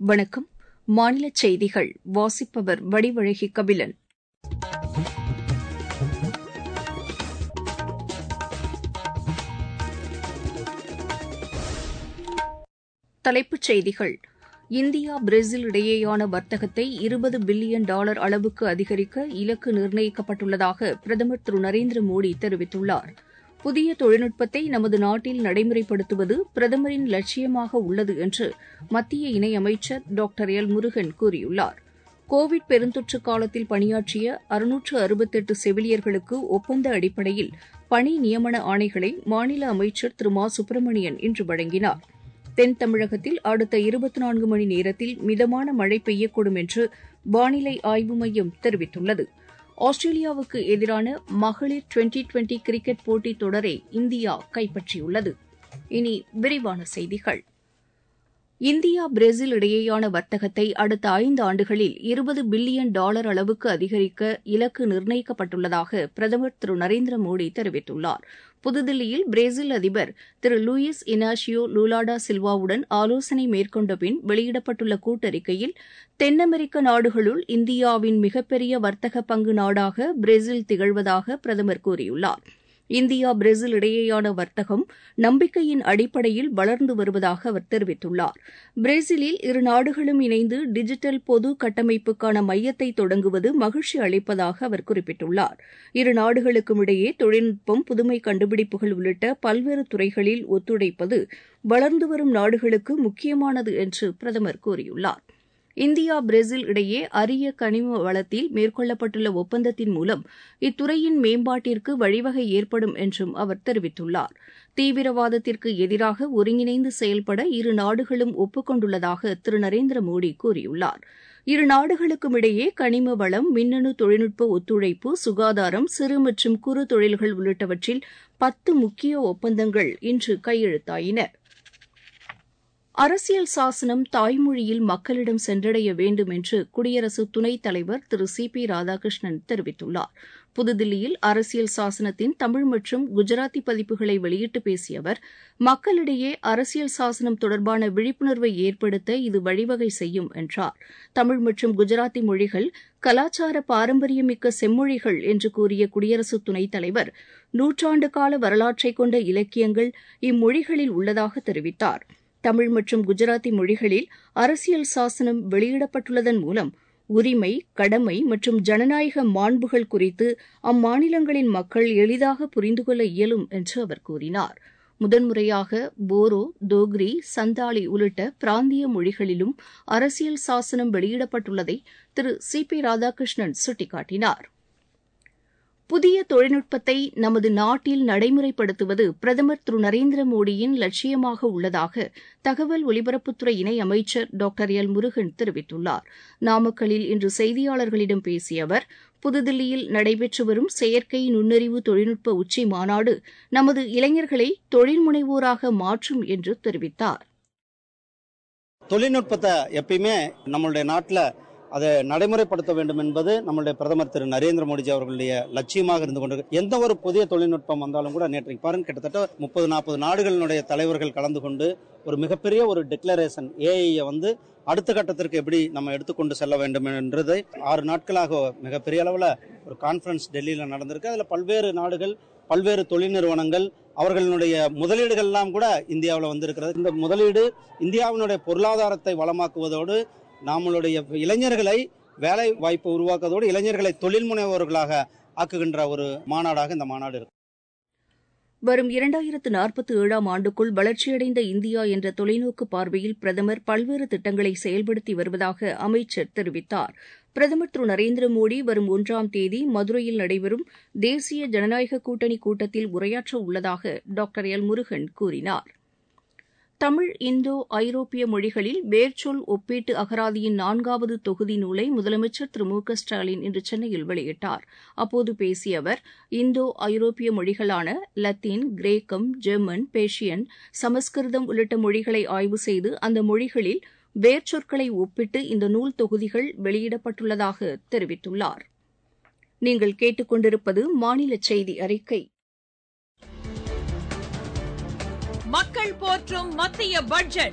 வணக்கம். மாநிலச் செய்திகள் வாசிப்பவர் வடிவழகி கபிலன். தலைப்புச் செய்திகள். இந்தியா பிரேசில் இடையேயான வர்த்தகத்தை $20 பில்லியன் அளவுக்கு அதிகரிக்க இலக்கு நிர்ணயிக்கப்பட்டுள்ளதாக பிரதமர் திரு நரேந்திர மோடி தெரிவித்துள்ளார். புதிய தொழில்நுட்பத்தை நமது நாட்டில் நடைமுறைப்படுத்துவது பிரதமரின் லட்சியமாக உள்ளது என்று மத்திய இணையமைச்சர் டாக்டர் எல். முருகன் கூறியுள்ளார். கோவிட் பெருந்தொற்று காலத்தில் பணியாற்றிய 668 செவிலியர்களுக்கு ஒப்பந்த அடிப்படையில் பணி நியமன ஆணைகளை மாநில அமைச்சர் திரு மா சுப்பிரமணியன் இன்று வழங்கினார். தென் தமிழகத்தில் அடுத்த 24 மணி நேரத்தில் மிதமான மழை பெய்யக்கூடும் என்று வானிலை ஆய்வு மையம் தெரிவித்துள்ளது. ஆஸ்திரேலியாவுக்கு எதிரான மகளிர் டுவெண்டி கிரிக்கெட் போட்டித் தொடரை இந்தியா கைப்பற்றியுள்ளது. இனி விரிவான செய்திகள். இந்தியா பிரேசில் இடையேயான வர்த்தகத்தை அடுத்த 5 ஆண்டுகளில் $20 பில்லியன் அளவுக்கு அதிகரிக்க இலக்கு நிர்ணயிக்கப்பட்டுள்ளதாக பிரதமர் திரு நரேந்திர மோடி தெரிவித்துள்ளார். புதுதில்லியில் பிரேசில் அதிபர் திரு லூயிஸ் இனாஷியோ லூலாடா சில்வாவுடன் ஆலோசனை மேற்கொண்ட பின் வெளியிடப்பட்டுள்ள கூட்டறிக்கையில் தென் அமெரிக்க நாடுகளுள் இந்தியாவின் மிகப்பெரிய வர்த்தக பங்கு நாடாக பிரேசில் திகழ்வதாக பிரதமர் கூறியுள்ளார். இந்தியா பிரேசில் இடையேயான வர்த்தகம் நம்பிக்கையின் அடிப்படையில் வளர்ந்து வருவதாக அவர் தெரிவித்துள்ளார். பிரேசிலில் இரு நாடுகளும் இணைந்து டிஜிட்டல் பொது கட்டமைப்புக்கான மையத்தை தொடங்குவது மகிழ்ச்சி அளிப்பதாக அவர் குறிப்பிட்டுள்ளார். இரு நாடுகளுக்கும் இடையே தொழில்நுட்பம், புதுமை கண்டுபிடிப்புகள் உள்ளிட்ட பல்வேறு துறைகளில் ஒத்துழைப்பது வளர்ந்து வரும் நாடுகளுக்கு முக்கியமானது என்று பிரதமர் கூறியுள்ளார். இந்தியா பிரேசில் இடையே அரிய கனிம வளத்தில் மேற்கொள்ளப்பட்டுள்ள ஒப்பந்தத்தின் மூலம் இத்துறையின் மேம்பாட்டிற்கு வழிவகை ஏற்படும் என்றும் அவர் தெரிவித்துள்ளார். தீவிரவாதத்திற்கு எதிராக ஒருங்கிணைந்து செயல்பட இரு நாடுகளும் ஒப்புக் கொண்டுள்ளதாக திரு நரேந்திர மோடி கூறியுள்ளார். இரு நாடுகளுக்கும் இடையே கனிம வளம், மின்னணு தொழில்நுட்ப ஒத்துழைப்பு, சுகாதாரம், சிறு மற்றும் குறு தொழில்கள் உள்ளிட்டவற்றில் 10 முக்கிய ஒப்பந்தங்கள் இன்று கையெழுத்தாயின. அரசியல் சாசனம் தாய்மொழியில் மக்களிடம் சென்றடைய வேண்டும் என்று குடியரசு துணைத் தலைவர் திரு சி பி ராதாகிருஷ்ணன் தெரிவித்துள்ளார். புதுதில்லியில் அரசியல் சாசனத்தின் தமிழ் மற்றும் குஜராத்தி பதிப்புகளை வெளியிட்டு பேசிய அவர், மக்களிடையே அரசியல் சாசனம் தொடர்பான விழிப்புணர்வை ஏற்படுத்த இது வழிவகை செய்யும் என்றார். தமிழ் மற்றும் குஜராத்தி மொழிகள் கலாச்சார பாரம்பரியமிக்க செம்மொழிகள் என்று கூறிய குடியரசு துணைத் தலைவர், நூற்றாண்டு கால வரலாற்றை கொண்ட இலக்கியங்கள் இம்மொழிகளில் உள்ளதாக தெரிவித்தார். தமிழ் மற்றும் குஜராத்தி மொழிகளில் அரசியல் சாசனம் வெளியிடப்பட்டுள்ளதன் மூலம் உரிமை, கடமை மற்றும் ஜனநாயக மாண்புகள் குறித்து அம்மாநிலங்களின் மக்கள் எளிதாக புரிந்து கொள்ள இயலும் என்று அவர் கூறினார். முதன்முறையாக போரோ, தோக்ரி, சந்தாலி உள்ளிட்ட பிராந்திய மொழிகளிலும் அரசியல் சாசனம் வெளியிடப்பட்டுள்ளதை திரு சி பி ராதாகிருஷ்ணன் சுட்டிக்காட்டினார். புதிய தொழில்நுட்பத்தை நமது நாட்டில் நடைமுறைப்படுத்துவது பிரதமர் திரு நரேந்திர மோடியின் லட்சியமாக உள்ளதாக தகவல் ஒலிபரப்புத்துறை இணையமைச்சர் டாக்டர் எல். முருகன் தெரிவித்துள்ளார். நாமக்கல்லில் இன்று செய்தியாளர்களிடம் பேசிய அவர், புதுதில்லியில் நடைபெற்று வரும் செயற்கை நுண்ணறிவு தொழில்நுட்ப உச்சி மாநாடு நமது இளைஞர்களை தொழில் முனைவோராக மாற்றும் என்று தெரிவித்தார். தொழில்நுட்பத்தை எப்பயுமே நம்மளுடைய நாட்டில் அதை நடைமுறைப்படுத்த வேண்டும் என்பது நம்மளுடைய பிரதமர் திரு நரேந்திர மோடிஜி அவர்களுடைய லட்சியமாக இருந்து கொண்டிருக்கு. எந்த ஒரு புதிய தொழில்நுட்பம் வந்தாலும் கூட நேற்றைக்கு பாருங்க, கிட்டத்தட்ட 30-40 நாடுகளினுடைய தலைவர்கள் கலந்து கொண்டு ஒரு மிகப்பெரிய ஒரு டிக்ளரேஷன் ஏஐயை அடுத்த கட்டத்திற்கு எப்படி நம்ம எடுத்துக்கொண்டு செல்ல வேண்டும் என்றதை 6 நாட்களாக மிகப்பெரிய அளவில் ஒரு கான்ஃபரன்ஸ் டெல்லியில் நடந்திருக்கு. அதில் பல்வேறு நாடுகள், பல்வேறு தொழில் நிறுவனங்கள், அவர்களுடைய முதலீடுகள்லாம் கூட இந்தியாவில் வந்திருக்கிறது. இந்த முதலீடு இந்தியாவினுடைய பொருளாதாரத்தை வளமாக்குவதோடு நம்மளுடைய இளைஞர்களை வேலை வாய்ப்பு உருவாக்குவதோடு இளைஞர்களை தொழில் முனைவோர்களாக ஆக்குகின்ற ஒரு மாநாடாக இந்த மாநாடு இருக்கு. வரும் 2047 ஆண்டுக்குள் வளர்ச்சியடைந்த இந்தியா என்ற தொலைநோக்கு பார்வையில் பிரதமர் பல்வேறு திட்டங்களை செயல்படுத்தி வருவதாக அமைச்சர் தெரிவித்தார். பிரதமர் திரு நரேந்திர மோடி வரும் 1ஆம் தேதி மதுரையில் நடைபெறும் தேசிய ஜனநாயக கூட்டணி கூட்டத்தில் உரையாற்ற உள்ளதாக டாக்டர் எல். முருகன் கூறினார். தமிழ், இந்தோ ஐரோப்பிய மொழிகளில் வேர்ச்சொல் ஒப்பீட்டு அகராதியின் 4வது தொகுதி நூலை முதலமைச்சர் திரு மு க ஸ்டாலின் இன்று சென்னையில் வெளியிட்டார். அப்போது பேசிய அவர், இந்தோ ஐரோப்பிய மொழிகளான லத்தீன், கிரேக்கம், ஜெர்மன், பேர்ஷியன், சமஸ்கிருதம் உள்ளிட்ட மொழிகளை ஆய்வு செய்து அந்த மொழிகளில் வேர்ச்சொற்களை ஒப்பிட்டு இந்த நூல் தொகுதிகள் வெளியிடப்பட்டுள்ளதாக தெரிவித்துள்ளார். நீங்கள் கேட்டுக்கொண்டிருப்பது மாநில செய்தி அறிக்கை. மக்கள் போற்றும் மத்திய பட்ஜெட்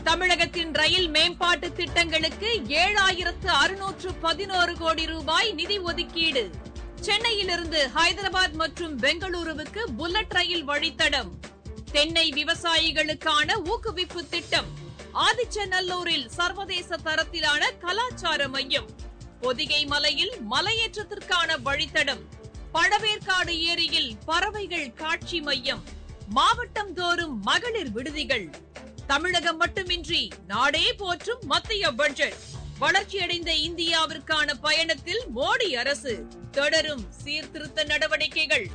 தமிழகத்தின் ரயில் மேம்பாட்டு திட்டங்களுக்கு 7,611 கோடி ரூபாய் நிதி ஒதுக்கீடு. சென்னையிலிருந்து ஹைதராபாத் மற்றும் பெங்களூருவுக்கு புல்லட் ரயில் வழித்தடம். தென்னை விவசாயிகளுக்கான ஊக்குவிப்பு திட்டம். ஆதிச்சநல்லூரில் சர்வதேச தரத்திலான கலாச்சார மையம். பொதிகை மலையில் மலையேற்றத்திற்கான வழித்தடம். பழவேற்காடு ஏரியில் பறவைகள் காட்சி மையம். மாவட்டம் தோறும் மகளிர் விடுதிகள். தமிழகம் மட்டுமின்றி நாடே போற்றும் மத்திய பட்ஜெட். வளர்ச்சியடைந்த இந்தியாவிற்கான பயணத்தில் மோடி அரசு. தொடரும் சீர்திருத்த நடவடிக்கைகள்.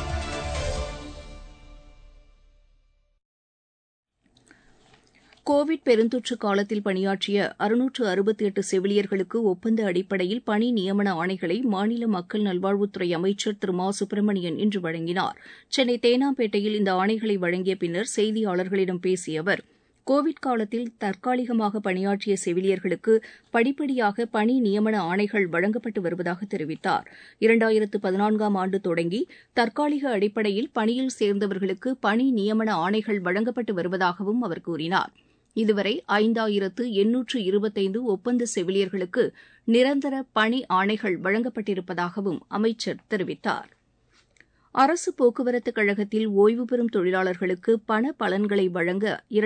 கோவிட் பெருந்தொற்று காலத்தில் பணியாற்றிய 668 செவிலியர்களுக்கு ஒப்பந்த அடிப்படையில் பணி நியமன ஆணைகளை மாநில மக்கள் நல்வாழ்வுத்துறை அமைச்சர் திரு மா சுப்பிரமணியன் இன்று வழங்கினார். சென்னை தேனாம்பேட்டையில் இந்த ஆணைகளை வழங்கிய பின்னர் செய்தியாளர்களிடம் பேசிய அவர், கோவிட் காலத்தில் தற்காலிகமாக பணியாற்றிய செவிலியர்களுக்கு படிப்படியாக பணி நியமன ஆணைகள் வழங்கப்பட்டு வருவதாக தெரிவித்தார். 2014ஆம் ஆண்டு தொடங்கி தற்காலிக அடிப்படையில் பணியில் சேர்ந்தவர்களுக்கு பணி நியமன ஆணைகள் வழங்கப்பட்டு வருவதாகவும் அவர் கூறினார். இதுவரை 5,825 ஒப்பந்த செவிலியர்களுக்கு நிரந்தர பணி ஆணைகள் வழங்கப்பட்டிருப்பதாகவும் அமைச்சர் தெரிவித்தார். அரசு போக்குவரத்துக் கழகத்தில் ஓய்வு பெறும் தொழிலாளர்களுக்கு பண பலன்களை வழங்க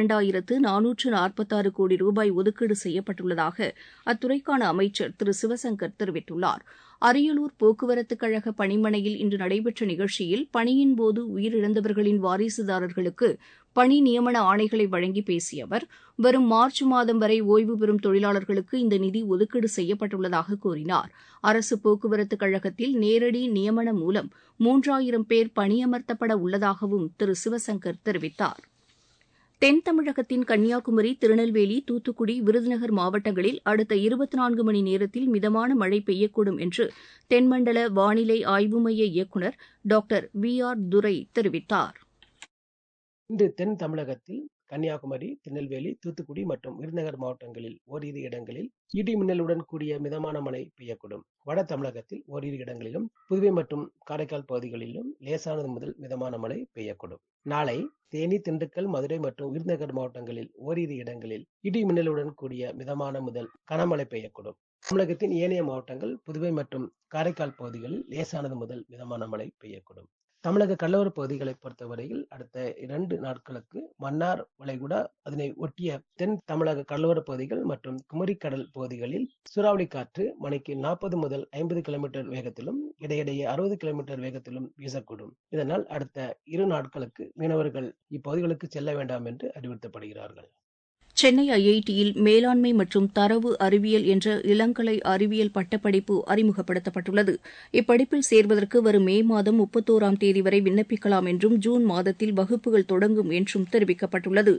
2,446 கோடி ரூபாய் ஒதுக்கீடு செய்யப்பட்டுள்ளதாக அத்துறைக்கான அமைச்சர் திரு சிவசங்கர் தெரிவித்துள்ளார். அரியலூர் போக்குவரத்துக் கழக பணிமனையில் இன்று நடைபெற்ற நிகழ்ச்சியில் பணியின்போது உயிரிழந்தவர்களின் வாரிசுதாரர்களுக்கு பணி நியமன ஆணைகளை வழங்கி பேசிய அவர், வரும் மார்ச் மாதம் வரை ஓய்வு பெறும் தொழிலாளர்களுக்கு இந்த நிதி ஒதுக்கீடு செய்யப்பட்டுள்ளதாக கூறினார். அரசு போக்குவரத்துக் கழகத்தில் நேரடி நியமனம் மூலம் 3,000 பேர் பணியமர்த்தப்பட உள்ளதாகவும் திரு சிவசங்கர் தெரிவித்தார். தென் தமிழகத்தின் கன்னியாகுமரி, திருநெல்வேலி, தூத்துக்குடி, விருதுநகர் மாவட்டங்களில் அடுத்த 24 மணி நேரத்தில் மிதமான மழை பெய்யக்கூடும் என்று தென்மண்டல வானிலை ஆய்வு மைய இயக்குநர் டாக்டர் VR துரை தெரிவித்தார். இன்று தென் தமிழகத்தில் கன்னியாகுமரி, திருநெல்வேலி, தூத்துக்குடி மற்றும் விருதுநகர் மாவட்டங்களில் ஓரிரு இடங்களில் இடி மின்னலுடன் கூடிய மிதமான மழை பெய்யக்கூடும். வட தமிழகத்தில் ஓரிரு இடங்களிலும், புதுவை மற்றும் காரைக்கால் பகுதிகளிலும் லேசானது முதல் மிதமான மழை பெய்யக்கூடும். நாளை தேனி, திண்டுக்கல், மதுரை மற்றும் விருதுநகர் மாவட்டங்களில் ஓரிரு இடங்களில் இடி மின்னலுடன் கூடிய மிதமான முதல் கனமழை பெய்யக்கூடும். தமிழகத்தின் ஏனைய மாவட்டங்கள், புதுவை மற்றும் காரைக்கால் பகுதிகளில் லேசானது முதல் மிதமான மழை பெய்யக்கூடும். தமிழக கடலோர பகுதிகளை பொறுத்தவரையில் அடுத்த 2 நாட்களுக்கு மன்னார் வளைகுடா, அதனை ஒட்டிய தென் தமிழக கடலோர பகுதிகள் மற்றும் குமரி கடல் பகுதிகளில் சூறாவளி காற்று மணிக்கு 40 முதல் 50 கிலோமீட்டர் வேகத்திலும் இடையிடையே 60 கிலோமீட்டர் வேகத்திலும் வீசக்கூடும். இதனால் அடுத்த 2 நாட்களுக்கு மீனவர்கள் இப்பகுதிகளுக்கு செல்ல வேண்டாம் என்று அறிவுறுத்தப்படுகிறார்கள். சென்னை IITயில் மேலாண்மை மற்றும் தரவு அறிவியல் என்ற இளங்கலை அறிவியல் பட்டப்படிப்பு அறிமுகப்படுத்தப்பட்டுள்ளது. இப்படிப்பில் சேர்வதற்கு வரும் மே மாதம் 31ஆம் தேதி வரை விண்ணப்பிக்கலாம் என்றும் ஜூன் மாதத்தில் வகுப்புகள் தொடங்கும் என்றும் தெரிவிக்கப்பட்டுள்ளது.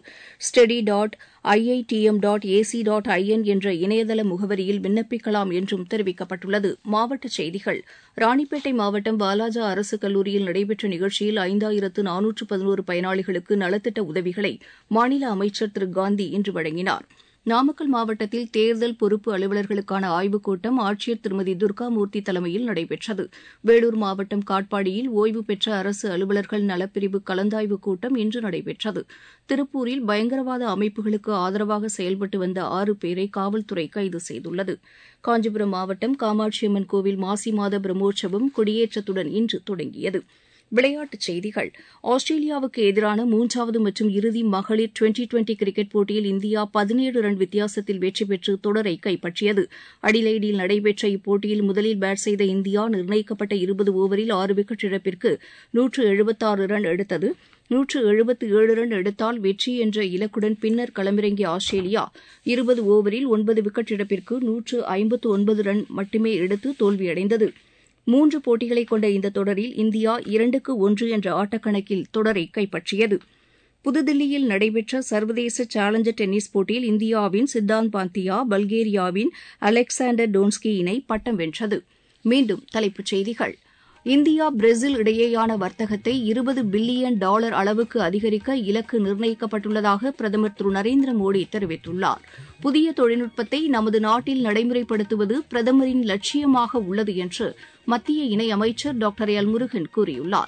study.iitm.ac.in என்ற இணையதள முகவரியில் விண்ணப்பிக்கலாம் என்றும் தெரிவிக்கப்பட்டுள்ளது. மாவட்டச் செய்திகள். ராணிப்பேட்டை மாவட்டம் வாலாஜா அரசு கல்லூரியில் நடைபெற்ற நிகழ்ச்சியில் 5,411 பயனாளிகளுக்கு நலத்திட்ட உதவிகளை மாநில அமைச்சர் திரு காந்தி இன்று வழங்கினார். நாமக்கல் மாவட்டத்தில் தேர்தல் பொறுப்பு அலுவலர்களுக்கான ஆய்வுக் கூட்டம் ஆட்சியர் திருமதி துர்காமூர்த்தி தலைமையில் நடைபெற்றது. வேலூர் மாவட்டம் காட்பாடியில் ஓய்வு பெற்ற அரசு அலுவலர்கள் நலப்பிரிவு கலந்தாய்வுக் கூட்டம் இன்று நடைபெற்றது. திருப்பூரில் பயங்கரவாத அமைப்புகளுக்கு ஆதரவாக செயல்பட்டு வந்த 6 பேரை காவல்துறை கைது செய்துள்ளது. காஞ்சிபுரம் மாவட்டம் காமாட்சியம்மன் கோவில் மாசி மாத பிரம்மோற்சவம் கொடியேற்றத்துடன் இன்று தொடங்கியது. விளையாட்டுச் செய்திகள். ஆஸ்திரேலியாவுக்கு எதிரான 3வது மற்றும் இறுதி மகளிர் டுவெண்டி கிரிக்கெட் போட்டியில் இந்தியா 17 ரன் வித்தியாசத்தில் வெற்றி பெற்று தொடரை கைப்பற்றியது. அடிலைடில் நடைபெற்ற இப்போட்டியில் முதலில் பேட் செய்த இந்தியா நிர்ணயிக்கப்பட்ட 20 ஓவரில் 6 விக்கெட் இழப்பிற்கு 176 ரன் எடுத்தது. 177 ரன் எடுத்தால் வெற்றி என்ற இலக்குடன் பின்னர் களமிறங்கிய ஆஸ்திரேலியா 20 ஓவரில் 9 விக்கெட் இழப்பிற்கு 159 ரன் மட்டுமே எடுத்து தோல்வியடைந்தது. 3 போட்டிகளை கொண்ட இந்த தொடரில் இந்தியா 2-1 என்ற ஆட்டக்கணக்கில் தொடரை கைப்பற்றியது. புதுதில்லியில் நடைபெற்ற சர்வதேச சேலஞ்சர் டென்னிஸ் போட்டியில் இந்தியாவின் சித்தாந்த் பாந்தியா, பல்கேரியாவின் அலெக்சாண்டர் டோன்ஸ்கி இணை பட்டம் வென்றது. மீண்டும் தலைப்புச் செய்திகள். இந்தியா பிரேசில் இடையேயான வர்த்தகத்தை $20 பில்லியன் அளவுக்கு அதிகரிக்க இலக்கு நிர்ணயிக்கப்பட்டுள்ளதாக பிரதமர் திரு நரேந்திர மோடி தெரிவித்துள்ளார். புதிய தொழில்நுட்பத்தை நமது நாட்டில் நடைமுறைப்படுத்துவது பிரதமரின் லட்சியமாக உள்ளது என்று மத்திய இணையமைச்சர் டாக்டர் எல் முருகன் கூறியுள்ளார்.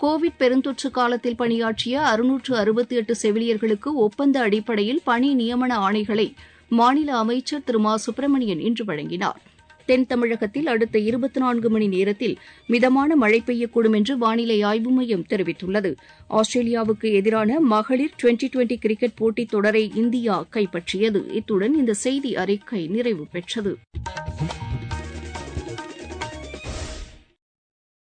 கோவிட் பெருந்தொற்று காலத்தில் பணியாற்றிய 668 செவிலியர்களுக்கு ஒப்பந்த அடிப்படையில் பணி நியமன ஆணைகளை மாநில அமைச்சர் திரு மா சுப்பிரமணியன் இன்று வழங்கினார். தென் தமிழகத்தில் அடுத்த 24 மணி நேரத்தில் மிதமான மழை பெய்யக்கூடும் என்று வானிலை ஆய்வு மையம் தெரிவித்துள்ளது. ஆஸ்திரேலியாவுக்கு எதிரான மகளிர் டுவெண்டி கிரிக்கெட் போட்டித் தொடரை இந்தியா கைப்பற்றியது. இத்துடன் இந்த செய்தி அறிக்கை நிறைவு பெற்றது.